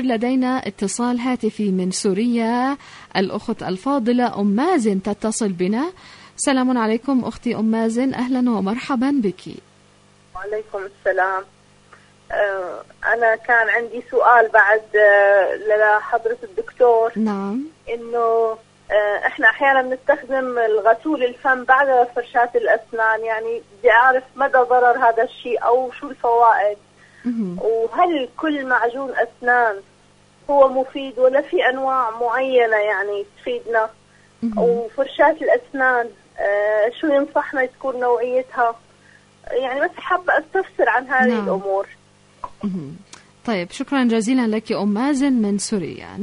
لدينا اتصال هاتفي من سوريا، الأخت الفاضلة أم مازن تتصل بنا. سلام عليكم أختي أم مازن، أهلا ومرحبا بك. وعليكم السلام. أنا كان عندي سؤال بعد لحضرة الدكتور. نعم. إنه إحنا أحيانا نستخدم الغسول الفم بعد فرشاة الأسنان، يعني بدي أعرف مدى ضرر هذا الشيء أو شو الفوائد، وهل كل معجون أسنان هو مفيد ولا في أنواع معينة يعني تفيدنا، وفرشاة الأسنان شو ينصحنا تكون نوعيتها، يعني بس حابة أستفسر عن هذه الأمور. طيب، شكرا جزيلا لك أم مازن من سوريا.